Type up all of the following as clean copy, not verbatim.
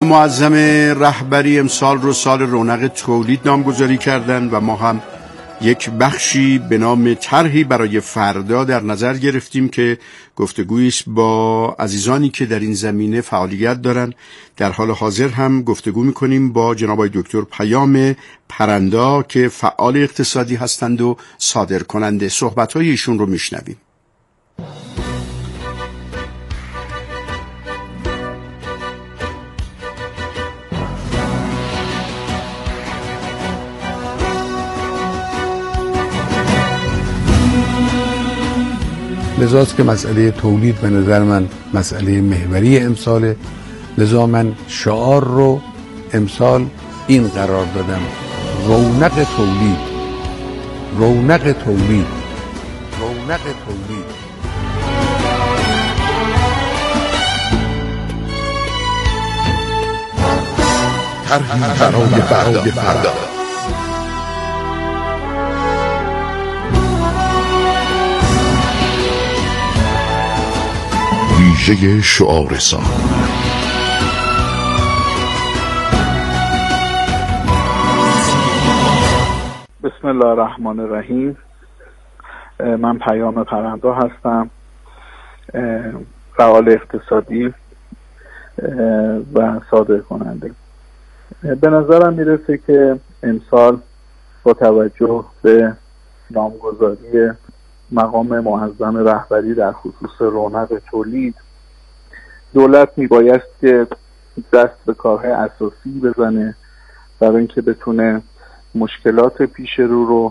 معظم رهبری امسال رو سال رونق تولید نامگذاری کردن و ما هم یک بخشی به نام طرحی برای فردا در نظر گرفتیم که گفتگویی است با عزیزانی که در این زمینه فعالیت دارن. در حال حاضر هم گفتگو میکنیم با جناب آقای دکتر پیام پرندا که فعال اقتصادی هستند و صادر کننده. صحبت‌های ایشون رو میشنویم. لذاست که مسئله تولید به نظر من مسئله محوری امساله. لذا من شعار رو امسال این قرار دادم: رونق تولید، رونق تولید، رونق تولید. طرحی برای فردا. ویژه شعار سال. بسم الله الرحمن الرحیم. من پیام پرندا هستم، فعال اقتصادی و صادر کننده. به نظرم میرسه که امسال با توجه به نامگذاری مقام معظم رهبری در خصوص رونق تولید، دولت میبایست که دست به کارهای اساسی بزنه برای اینکه بتونه مشکلات پیش رو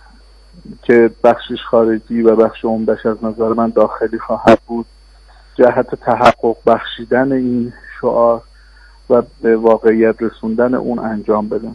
که بخشش خارجی و بخش عمدش از نظر من داخلی خواهد بود، جهت تحقق بخشیدن این شعار و به واقعیت رسوندن اون انجام بده.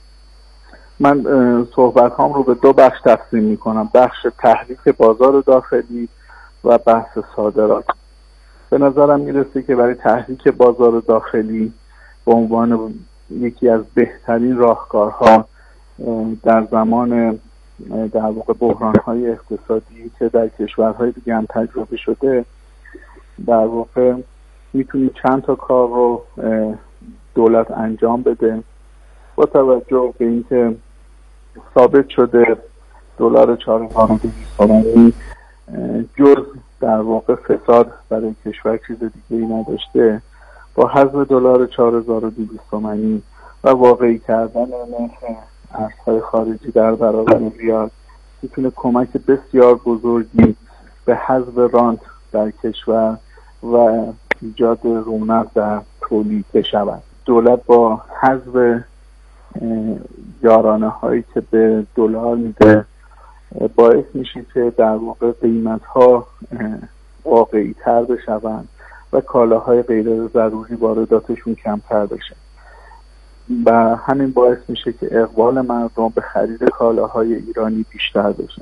من صحبت‌هام رو به دو بخش تقسیم می‌کنم: بخش تحریک بازار داخلی و بحث صادرات. به نظرم میرسه که برای تحریک بازار داخلی به عنوان یکی از بهترین راهکارها در زمان در واقع بحران‌های اقتصادی که در کشورهای دیگه هم تجربه شده، در واقع میتونید چند تا کار رو دولت انجام بده. با توجه به اینکه ثابت شده دلار 4200 جز در واقع فساد برای کشور چیز دیگه ای نداشته، با حذف دلار 4200 تومانی و واقعی کردن نرخ ارزهای خارجی در برابر ریال میتونه کمک بسیار بزرگی به حذف رانت در کشور و ایجاد رونق در تولید بشود. دولت با حذف یارانه هایی که به دلار میده باعث میشه که در واقع قیمت ها واقعی تر بشوند و کالاهای غیر ضروری وارداتشون کمتر بشه و همین باعث میشه که اقبال مردم به خرید کالاهای ایرانی بیشتر بشه.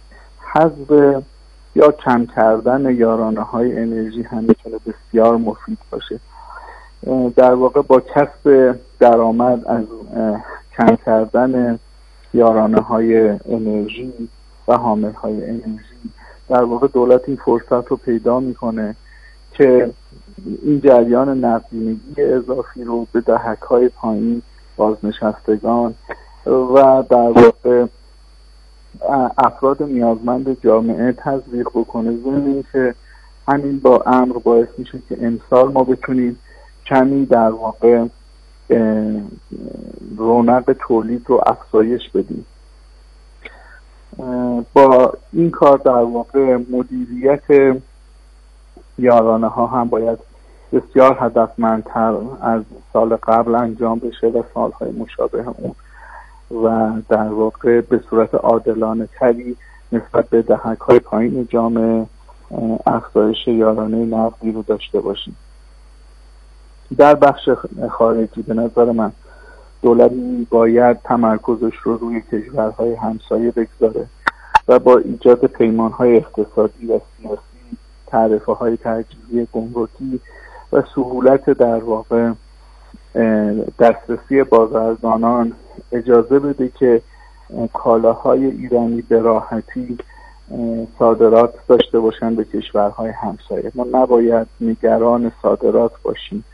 حذف یا کم کردن یارانه های انرژی هم میتونه بسیار مفید باشه. در واقع با کسب درآمد از کم کردن یارانه های انرژی و حامل های انرژی، در واقع دولت این فرصت رو پیدا میکنه که این جریان نقدینگی اضافی رو به دهک های پایین بازنشستگان و در واقع افراد نیازمند جامعه تزریق بکنه. ضمن که همین با امر باعث میشه که امسال ما بتونیم کمی در واقع رونق تولید رو افزایش بدیم. با این کار در واقع مدیریت یارانه ها هم باید بسیار هدفمندتر از سال قبل انجام بشه و سالهای مشابه اون و در واقع به صورت عادلانه تری نسبت به دهک های پایین جامعه افزایش یارانه نقدی رو داشته باشیم. در بخش خارجی به نظر من دولت باید تمرکزش رو روی کشورهای همسایه بگذاره و با ایجاد پیمانهای اقتصادی و سیاسی، تعرفه‌های ترجیحی گمرکی و سهولت در واقع دسترسی بازرگانان اجازه بده که کالاهای ایرانی به راحتی صادرات داشته باشن به کشورهای همسایه. ما نباید نگران صادرات باشیم.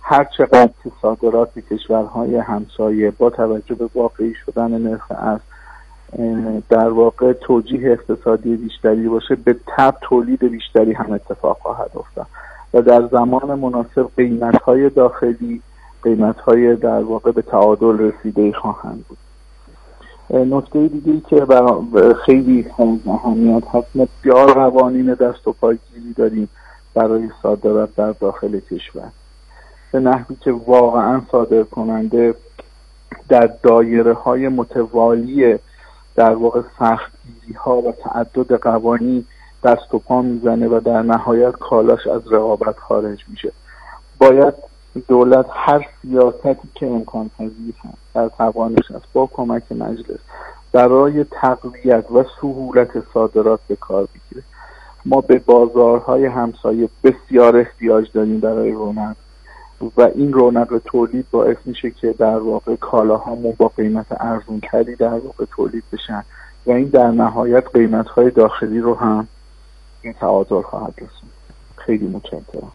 هر چقدر که صادرات کشورهای همسایه با توجه به واقعی شدن نرخ ارز در واقع توجیه اقتصادی بیشتری باشه، به تبع تولید بیشتری هم اتفاق خواهد افتاد و در زمان مناسب قیمت‌های داخلی قیمت‌های در واقع به تعادل رسیده خواهند بود. نکته دیگه‌ای که خیلی اهمیت هست، بسیار قوانین دست و پایگیری داریم برای صادرات در داخل کشور، به نحوی که واقعا صادر کننده در دایره‌های متوالی در واقع سختگیری‌ها و تعدد قوانین دست و پا میزنه و در نهایت کالاش از رقابت خارج میشه. باید دولت هر سیاستی که امکان پذیر هست در توانش است با کمک مجلس برای تقویت و سهولت صادرات به کار بگیره. ما به بازارهای همسایه بسیار احتیاج داریم برای رونق و این رونق تولید باعث میشه که در واقع کالاهامون با قیمت ارزان‌تری در واقع تولید بشن و این در نهایت قیمت‌های داخلی رو هم این تعادل خواهد رسوند. خیلی متشکرم.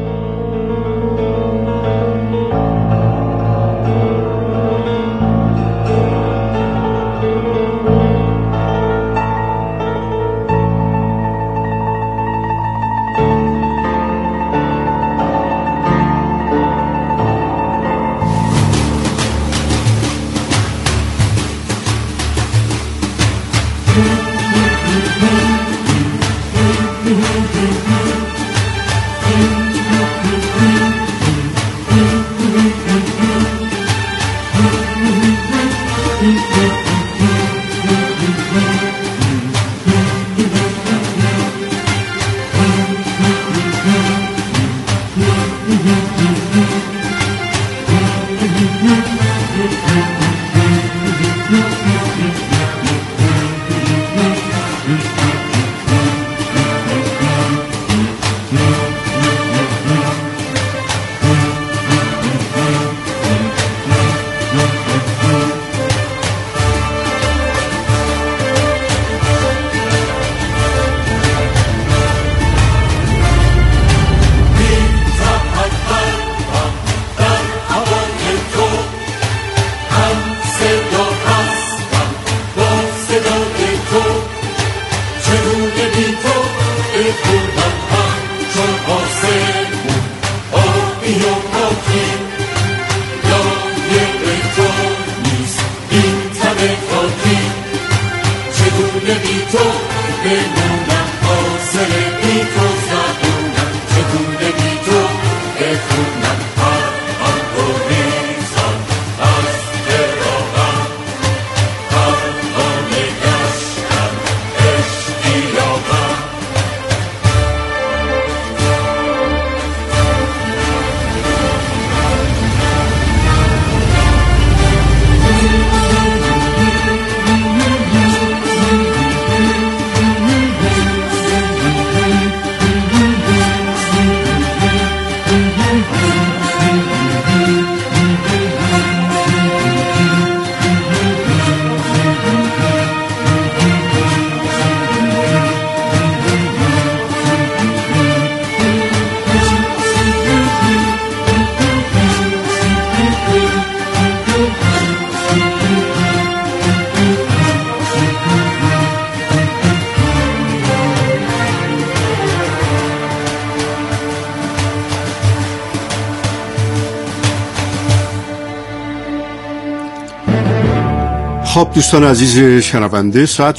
خب دوستان عزیز شنونده، ساعت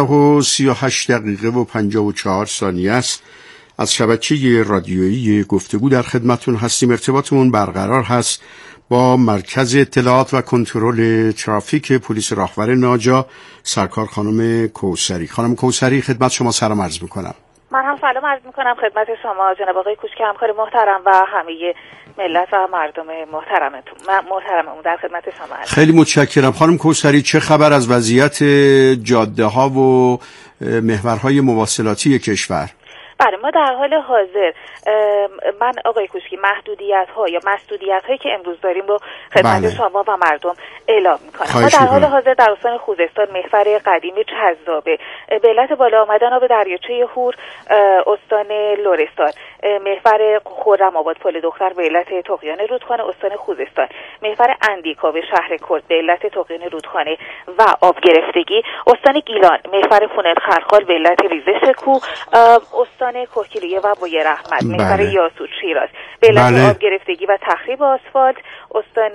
14:38 و 54 ثانیه است. از شبکه رادیویی گفتگو در خدمتون هستیم. ارتباطمون برقرار هست با مرکز اطلاعات و کنترل ترافیک پلیس راهور ناجا، سرکار خانم کوثری. خانم کوثری، خدمت شما سلام عرض میکنم. من هم سلام عرض میکنم خدمت شما جناب آقای کوچک همکار محترم و همه ملت و مردم محترممون در خدمت شما هستم. خیلی متشکرم. خانم کوثری، چه خبر از وضعیت جاده ها و محورهای مواصلاتی کشور؟ بله، ما در حال حاضر من آقای کوچکی محدودیت ها یا مسدودیت هایی که امروز داریم رو خدمت شما و مردم اعلام میکنم. ما در حال حاضر در استان خوزستان محور قدیم چذابه به علت بالا آمدن آب دریاچه هور استان لرستان محور خرم آباد پل دختر به علت طغیان رودخانه استان خوزستان، محور اندیکا به شهر کرد به علت طغیان رودخانه و آب گرفتگی، استان گیلان محور فونت خلخال به علت ریزش کوه، استان کوکیلیه و بوی رحمت محور یاسوج شیراز به علت آب گرفتگی و تخریب آسفالت، استان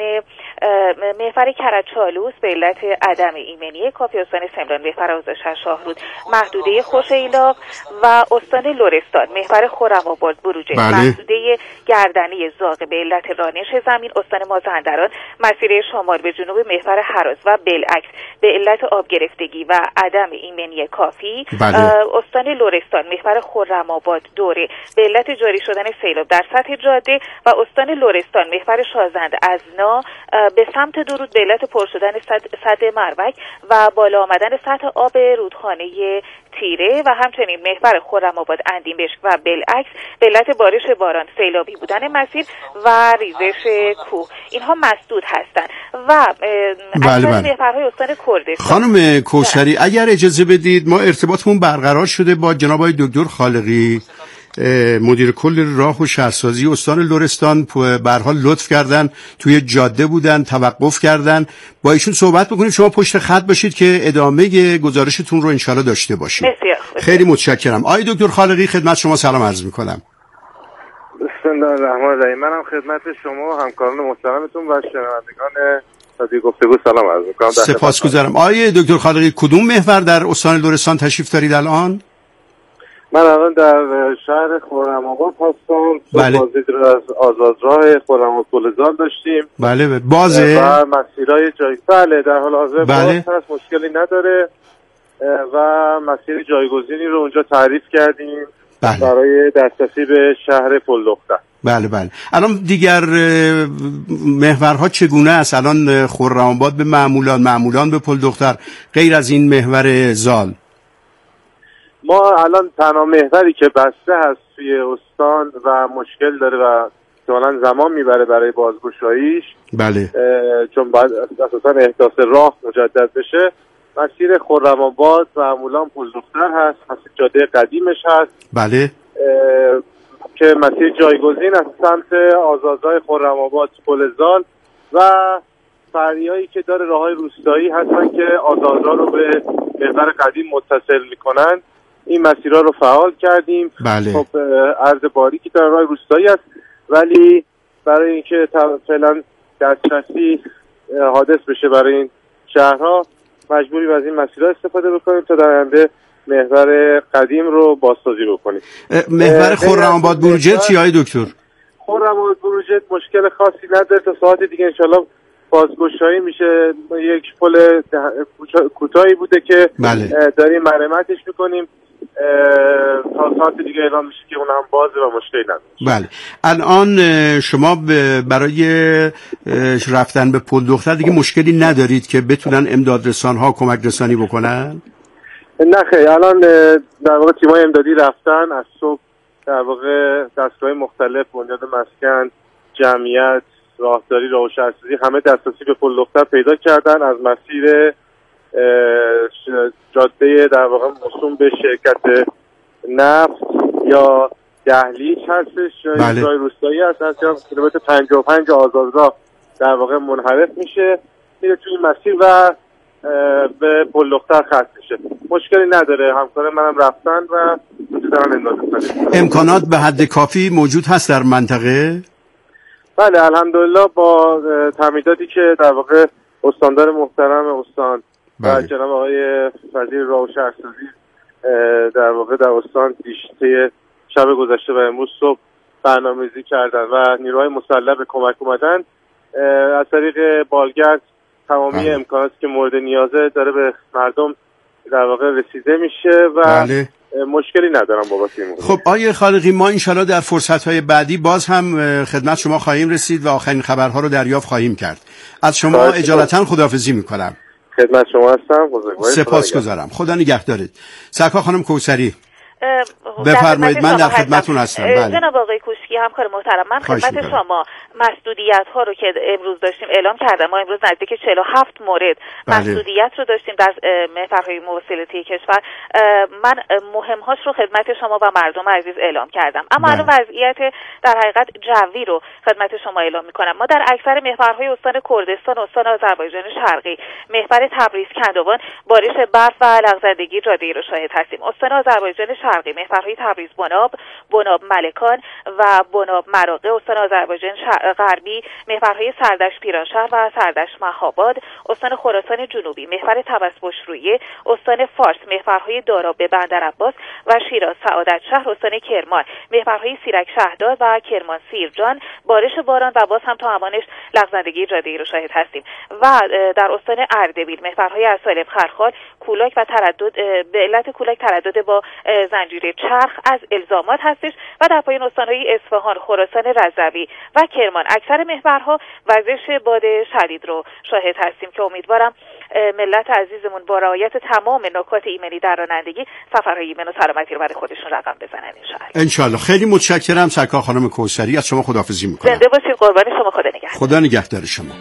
محور کرج‌چالوس به علت عدم ایمنی کافی، استان سمنان محور آذرشهر شاهرود محدوده خوش ایلاق و استان لرستان محور خرم‌آباد بروجه محدوده گردنی زاغ به علت رانش زمین، استان مازندران مسیر شمال به جنوب محور هراز و بالعکس به علت آب گرفتگی و عدم ایمنی کافی، استان لرستان محور خرم‌آباد دوره به علت جاری شدن سیلاب در سطح جاده و استان لرستان محور شازند ازنا به سمت درود به علت پر شدن سد مروک و بالا آمدن سطح آب رودخانه تیره و همچنین محور خرم‌آباد اندیمشک و بالعکس به علت بارش باران سیلابی بودن مسیر و ریزش کوه. اینها مسدود هستند و محورهای استان کردستان. خانم کوثری اگر اجازه بدید ما ارتباطمون برقرار شده با جناب آقای دکتر خالقی، مدیر کل راه و شهرسازی استان لرستان. به هر حال لطف کردن توی جاده بودن، توقف کردن، با ایشون صحبت بکنیم. شما پشت خط باشید که ادامه گزارشتون رو انشالله داشته باشیم. خیلی متشکرم. آقای دکتر خالقی خدمت شما سلام عرض میکنم. بسم الله الرحمن الرحیم. منم خدمت شما و همکاران محترمتون و شنوندگان رادیو گفتگو سلام عرض میکنم. سپاسگزارم. آقای دکتر خالقی کدوم محور در استان لرستان تشریف دارید الان؟ من الان در شهر خرم‌آباد هستم. بازدید رو از آزادراه خرم‌آباد پلزال داشتیم. بله بازه و مسیرهای بله در حال حاضر باز هست، مشکلی نداره و مسیر جایگزینی رو اونجا تعریف کردیم برای دسترسی به شهر پل دختر. بله الان دیگر محورها چگونه است؟ الان خرم‌آباد به معمولان به پل دختر، غیر از این محور زال ما الان تنها محوری که بسته هست توی استان و مشکل داره و احتمالاً زمان میبره برای بازگشاییش، بله چون باید اساساً احداث راه مجدد بشه، مسیر خرم‌آباد معمولان پل دختر هست، مسیر جاده قدیمش هست، بله که مسیر جایگزین از سمت آزادراه خرم‌آباد پلزال و فرعیایی که داره راههای روستایی هستن که آزادراه رو به محور قدیم متصل میکنن. این مسیرها رو فعال کردیم. بله. خب عرض باریکی در راه روستایی است، ولی برای اینکه فعلا دسترسی حادث بشه برای این شهرها مجبوریم از این مسیرها استفاده بکنیم تا در آینده محور قدیم رو بازسازی بکنیم. محور خرم‌آباد بروجه چی های دکتر؟ خرم‌آباد بروجه مشکل خاصی نداره، تا ساعت دیگه انشالله بازگشایی میشه. یک پل کوتاهی بوده که داریم مرمتش میکنیم، تا ساعت دیگه اعلام میشه که اونم بازه و مشکلی نداره. بله الان شما برای رفتن به پل دختر دیگه مشکلی ندارید که بتونن امدادرسان‌ها کمک رسانی بکنن؟ نه خیر، الان در واقع تیم‌های امدادی رفتن از صبح، در واقع دستگاه مختلف، بنیاد مسکن، جمعیت، راهداری، راه و شهرسازی همه دسترسی به پل دختر پیدا کردن. از مسیر جاده در واقع موسوم به شرکت نفت یا دهلیز هستش، بله. جای روستایی هست، از کیلومتر 55 آزادراه در واقع منحرف میشه، میره توی مسیر و به پل دختر ختم میشه. مشکلی نداره، همکار منم رفتن و دارن امداد. امکانات به حد کافی موجود هست در منطقه؟ بله الحمدلله، با تمهیداتی که در واقع استاندار محترم استان و جناب آقای وزیر راه و شهرسازی در واقع در استان دیشب شب گذشته و امروز صبح برنامه‌ریزی کردن و نیروهای مسلح به کمک اومدن، از طریق بالگرد تمامی امکاناتی که مورد نیازه داره به مردم در واقع رسیده میشه و مشکلی ندارم بابت این. خب آقای خالقی، ما انشالله در فرصت‌های بعدی باز هم خدمت شما خواهیم رسید و آخرین خبرها رو دریافت خواهیم کرد. از شما اجالتا خداحافظی میکنم. خدمت شما هستم. سپاسگزارم. خدا نگهدارت. سرکار خانم کوثری بفرمایید، من در خدمتتون هستم. جناب آقای کوشکی، یا همکار محترم، من خدمت شما مسدودیت‌ها رو که امروز داشتیم اعلام کردم. ما امروز نزدیک 47 مورد مسدودیت رو داشتیم در محورهای مواصلاتی کشور. من مهم‌هاش رو خدمت شما و مردم عزیز اعلام کردم. اما الان وضعیت در حقیقت جوی رو خدمت شما اعلام می‌کنم. ما در اکثر محورهای استان کردستان، استان آذربایجان شرقی، محور تبریز، کندوان بارش برف و لغزندگی جاده‌ای رو شاهد هستیم. استان آذربایجان شرقی، محورهای تبریز بناب ملکان و بناب مراغه، استان آذربایجان غربی، محورهای سردشت پیرانشهر و سردشت مهاباد، استان خراسان جنوبی، محور طبس‌بشرویه، استان فارس، محورهای داراب به بندرعباس و شیراز سعادت شهر، استان کرمان، محورهای سیرک شهداد و کرمان سیرجان بارش باران و باز هم تا همانش لغزندگی جاده‌ای رو شاهد هستیم. و در استان اردبیل، محورهای اصالب خرخال، کولاک و تردد به علت کولاک تردد با زنجیره چرخ از الزامات هستش. و در پایان استانهای اصفهان، خراسان رضوی و کرمان اکثر محورها وزش باد شدید رو شاهد هستیم که امیدوارم ملت عزیزمون با رعایت تمام نکات ایمنی در رانندگی سفرهای ایمن و سلامتی رو برای خودشون رقم بزنن ان شاء الله. خیلی متشکرم سرکار خانم کوثری، از شما خداحافظی می‌کنم. زنده باشید، قربان شما، خدا نگهدار. خدا نگهدار شما.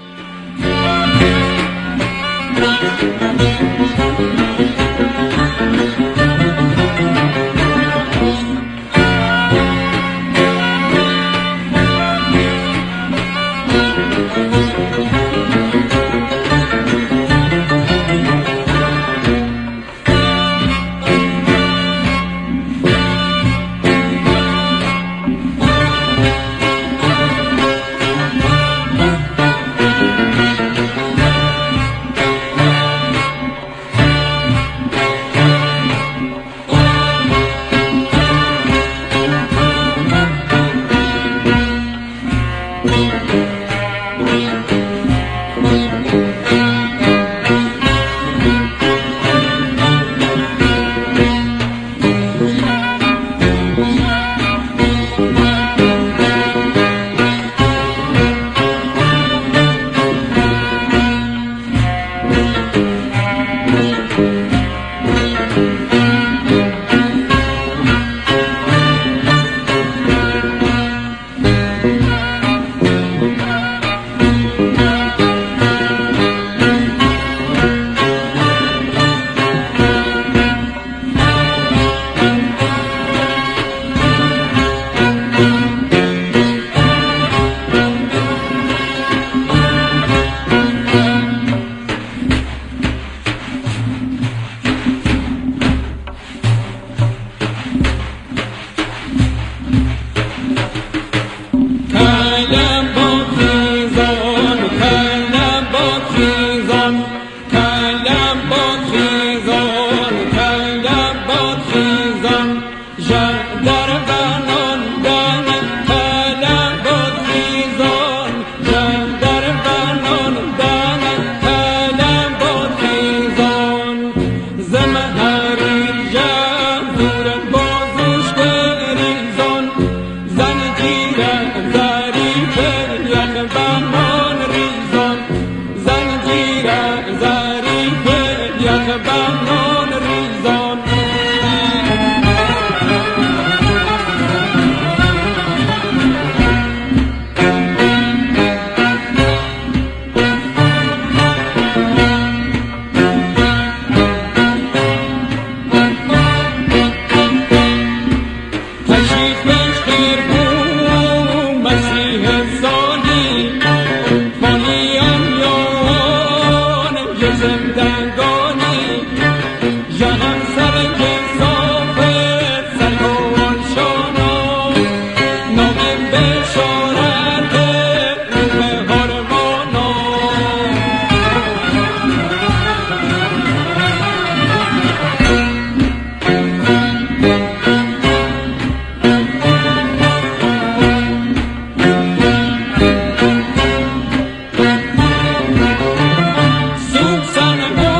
Son of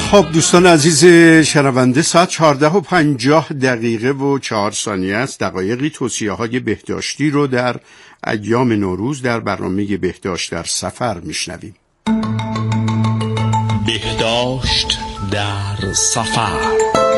خب دوستان عزیز شنونده، ساعت 14:50 است. دقایقی توصیه‌های بهداشتی رو در ایام نوروز در برنامه بهداشت در سفر میشنویم. بهداشت در سفر.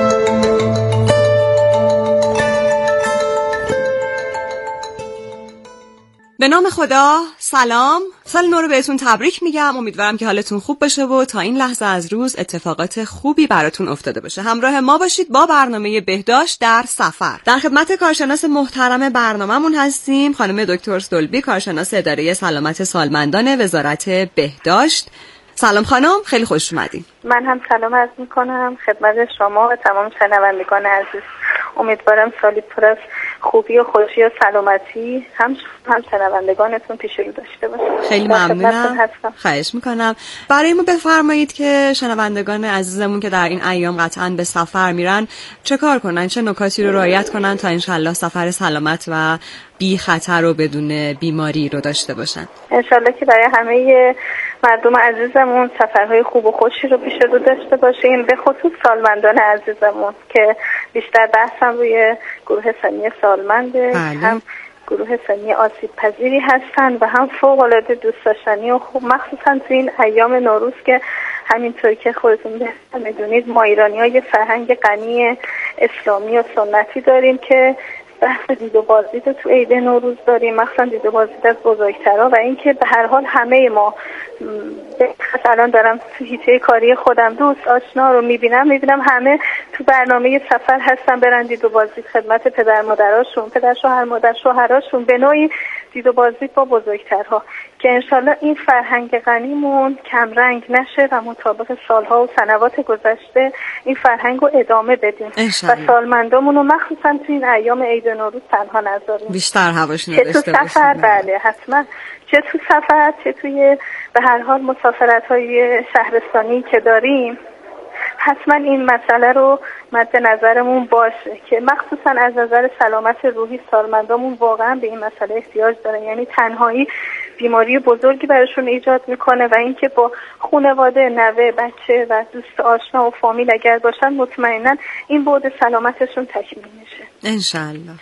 به نام خدا، سلام، سال نو رو بهتون تبریک میگم. امیدوارم که حالتون خوب باشه و تا این لحظه از روز اتفاقات خوبی براتون افتاده باشه. همراه ما باشید با برنامه بهداشت در سفر. در خدمت کارشناس محترم برنامه‌مون هستیم، خانم دکتر سلبی، کارشناس اداره سلامت سالمندان وزارت بهداشت. سلام خانم، خیلی خوش اومدین. من هم سلام عرض میکنم خدمت شما و تمام شنوندگان عزیز. امیدوارم سالی پر از خوبی و خوشی و سلامتی هم شنوندگانتون پیش رو داشته باشه. خیلی ممنونم. خواهش میکنم. برای ما بفرمایید که شنوندگان عزیزمون که در این ایام قطعاً به سفر میرن چه کار کنن، چه نکاتی رو رعایت کنن تا انشالله سفر سلامت و بی خطر و بدون بیماری رو داشته باشن. انشالله که برای همه مردم عزیزمون سفرهای خوب و خوشی رو پیش رو داشته باشیم، به خصوص سالمندان عزیزمون که بیشتر بحثم روی گروه سنی سالمنده. هم گروه سنی آسیب پذیری هستن و هم فوق العاده دوست داشتنی و خوب، مخصوصا تو این ایام نوروز که همینطور که خودتون بهتر میدونید ما ایرانی‌ها یه فرهنگ غنی اسلامی و سنتی داریم که بحث دید و بازدید تو عید نوروز داریم، مخصوصا دید و بازدید از بزرگترها، و اینکه به هر حال همه ما الان دارم تو حیطه کاری خودم دوست آشنا رو میبینم همه تو برنامه سفر هستن برن دید و بازدید خدمت پدر مادراشون، پدر شوهر مادر شوهراشون، به نوعی دید و بازدید با بزرگترها، که انشالله این فرهنگ غنیمون کم رنگ نشه و مطابق سالها و سنوات گذشته این فرهنگ رو ادامه بدیم و سالمندامون رو مخصوصا تو این ایام عید نوروز تنها نذاریم، بیشتر هواشون رو داشته باشیم. سفر بله حتما، چه تو سفر چه توی به هر حال مسافرت‌های شهرستانی که داریم، حتما این مسئله رو مد نظرمون باشه که مخصوصا از نظر سلامت روحی سالمندامون واقعا به این مسئله احتیاج دارن. یعنی تنهایی بیماری بزرگی براشون ایجاد میکنه و اینکه با خانواده، نوه، بچه و دوست آشنا و فامیل اگر باشن مطمئنا این بعد سلامتشون تکمیل میشه انشالله.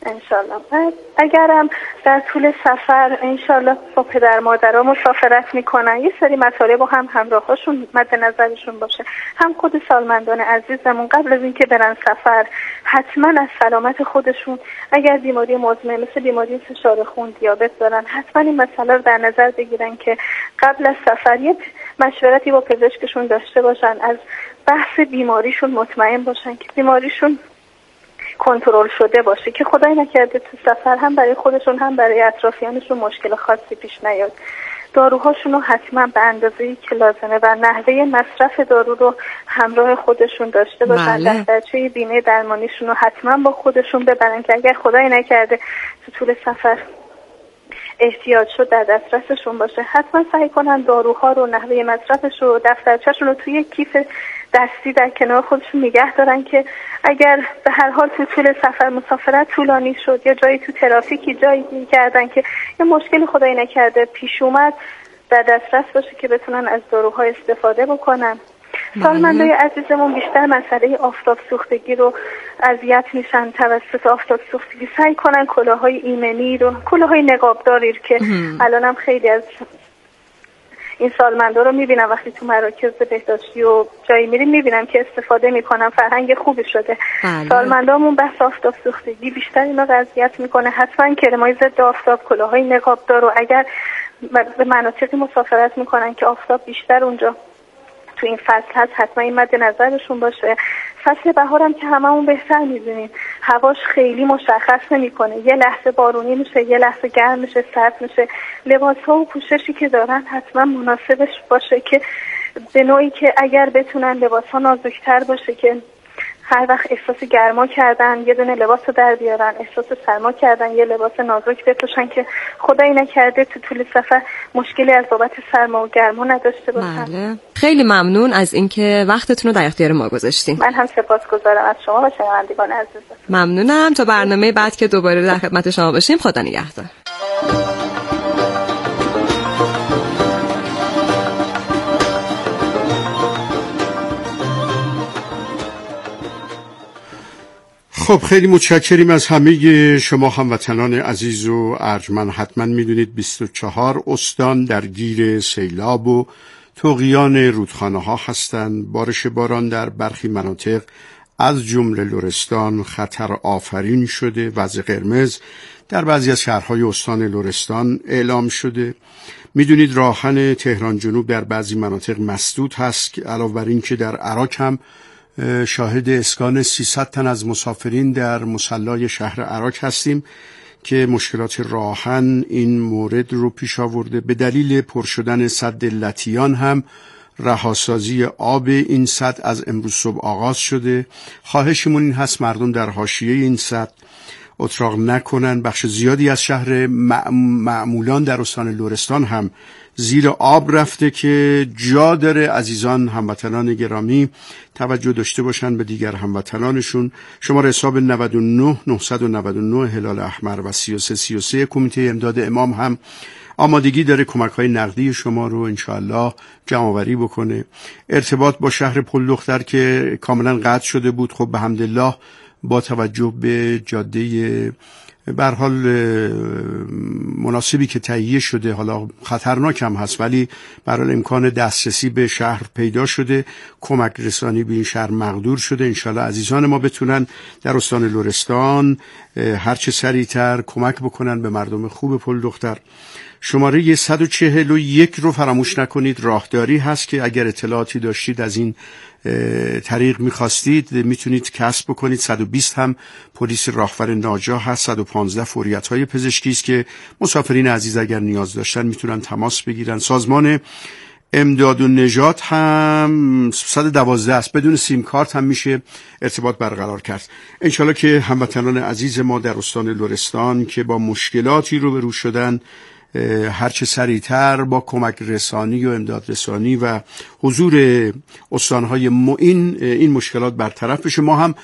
اگرم در طول سفر انشالله با پدر مادرها مسافرت میکنن، یه سری مطالب با هم همراهاشون مد نظرشون باشه، هم خود سالمندان عزیزمون قبل از اینکه برن سفر حتما از سلامت خودشون، اگر بیماری مزمن مثل بیماری فشار خون، دیابت دارن، حتما این مسئله رو در نظر بگیرن که قبل از سفر یه مشورتی با پزشکشون داشته باشن، از بحث بیماریشون مطمئن باشن که بیماریشون کنترل شده باشه که خدای نکرده تو سفر هم برای خودشون هم برای اطرافیانشون مشکل خاصی پیش نیاد. داروهاشون رو حتما به اندازه‌ای که لازمه و نحوه مصرف دارو رو همراه خودشون داشته باشن. دفترچه بیمه درمانیشون رو حتما با خودشون ببرن که اگر خدای نکرده تو طول سفر احتیاج شد در دسترسشون باشه. حتما سعی کنن داروها رو، نحوه مصرفش رو، دفترچه‌شون رو توی کیف دستی در کنار خودشون نگه دارن که اگر به هر حال تو طول سفر مسافرت طولانی شد یا جایی تو ترافیکی جایی کردن که یه مشکلی خدای نکرده پیش اومد، در دسترس باشه که بتونن از داروها استفاده بکنن. سالمندای عزیزمون بیشتر مسئله آفتاب سوختگی رو اذیت میشن توسط آفتاب سوختگی، سعی کنن کلاههای ایمنی رو، کلاههای نقابداری که الانم خیلی از این سالمندا رو میبینم وقتی تو مراکز بهداشتی و جایی میریم میبینم که استفاده میکنم، فرهنگ خوبی شده. سالمندامون بحث آفتاب سوختگی بیشتر اینا اذیت میکنه، حتما کرمای ضد آفتاب، کلاهای نقابدار رو اگر به مناطقی مسافرت میکنن که آفتاب بیشتر اونجا تو این فصل هست حتما این مد نظرشون باشه. فصل بهارم که هممون بهتر میدونیم هواش خیلی مشخص نمیکنه، یه لحظه بارونی میشه، یه لحظه گرم میشه، سرد میشه. لباس‌ها و پوششی که دارن حتما مناسبش باشه که به نوعی که اگر بتونن لباس‌ها نازک‌تر باشه که هر وقت احساس گرما کردن یه دونه لباس رو در بیارن، احساس سرما کردن یه لباس نازک بپوشن که خدایی نکرده تو طول سفر مشکلی از بابت سرما و گرما نداشته باشن. بله. خیلی ممنون از اینکه وقتتون رو در اختیار ما گذاشتیم. من هم سپاسگزارم از شما و شنوندگان عزیز. ممنونم. تا برنامه بعد که دوباره در خدمت شما باشیم، خدا نگهدار. خب خیلی متشکریم از همه شما هموطنان عزیز و ارجمند. حتما میدونید 24 استان درگیر سیلاب و طغیان رودخانه ها هستند. بارش باران در برخی مناطق از جمله لرستان خطر آفرین شده. وضع قرمز در بعضی از شهرهای استان لرستان اعلام شده. میدونید راهن تهران جنوب در بعضی مناطق مسدود هست، که علاوه بر این که در عراق هم شاهد اسکان 300 تن از مسافرین در مصلی شهر عراق هستیم که مشکلات راهن این مورد رو پیش آورده. به دلیل پر شدن سد لطیان هم رهاسازی آب این سد از امروز صبح آغاز شده. خواهشمون این هست مردم در حاشیه این سد اتراق نکنن. بخش زیادی از شهر معمولان در استان لرستان هم زیر آب رفته که جا داره عزیزان هموطنان گرامی توجه داشته باشن به دیگر هموطنانشون. شماره حساب 99 999 هلال احمر و 3333 کمیته امداد امام هم آمادگی داره کمک‌های نقدی شما رو انشاءالله جمع‌آوری بکنه. ارتباط با شهر پلدختر که کاملا قطع شده بود، خب به حمدالله با توجه به جاده به هر حال مناسبی که تهیه شده، حالا خطرناک هم هست ولی برای امکان دسترسی به شهر پیدا شده، کمک رسانی به این شهر مقدور شده. انشالله عزیزان ما بتونن در استان لرستان هرچه سریعتر کمک بکنن به مردم خوب پلدختر. شماره 141 رو فراموش نکنید، راهداری هست که اگر اطلاعاتی داشتید از این طریق میخواستید میتونید کسب بکنید. 120 هم پلیس راهور ناجا هست. 115 فوریت‌های پزشکی است که مسافرین عزیز اگر نیاز داشتن میتونن تماس بگیرن. سازمان امداد و نجات هم 112 است، بدون سیم کارت هم میشه ارتباط برقرار کرد. انشالله که هموطنان عزیز ما در استان لرستان که با مشکلاتی روبرو شدن هرچه سریعتر با کمک رسانی و امداد رسانی و حضور استانهای معین این مشکلات برطرف بشه. ما هم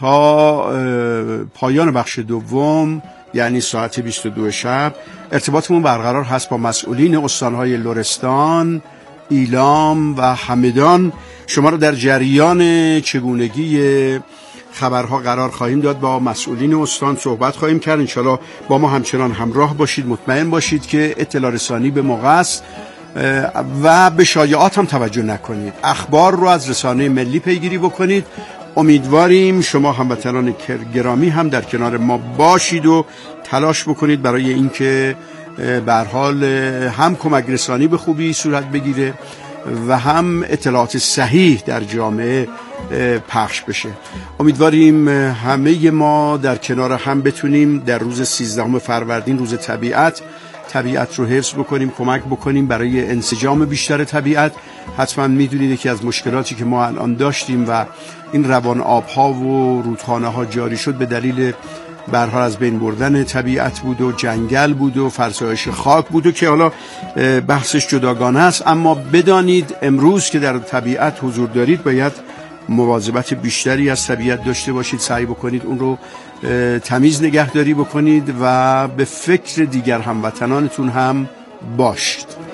تا پایان بخش دوم یعنی ساعت 22 شب ارتباطمون برقرار هست با مسئولین استانهای لرستان، ایلام و همدان. شما رو در جریان چگونگی خبرها قرار خواهیم داد، با مسئولین استان صحبت خواهیم کرد. انشالله با ما همچنان همراه باشید. مطمئن باشید که اطلاع رسانی به موقع است و به شایعات هم توجه نکنید. اخبار رو از رسانه ملی پیگیری بکنید. امیدواریم شما هموطنان گرامی هم در کنار ما باشید و تلاش بکنید برای اینکه به هر حال هم کمک رسانی به خوبی صورت بگیره و هم اطلاعات صحیح در جامعه پخش بشه. امیدواریم همه ما در کنار هم بتونیم در روز 13 فروردین، روز طبیعت رو حفظ بکنیم، کمک بکنیم برای انسجام بیشتر طبیعت. حتما میدونید یکی از مشکلاتی که ما الان داشتیم و این روان آبها و رودخانه ها جاری شد به دلیل به هر حال از بین بردن طبیعت بود و جنگل بود و فرسایش خاک بود و که حالا بحثش جداگانه است. اما بدانید امروز که در طبیعت حضور دارید باید مواظبت بیشتری از طبیعت داشته باشید. سعی بکنید اون رو تمیز نگهداری بکنید و به فکر دیگر هموطنانتون هم باشید.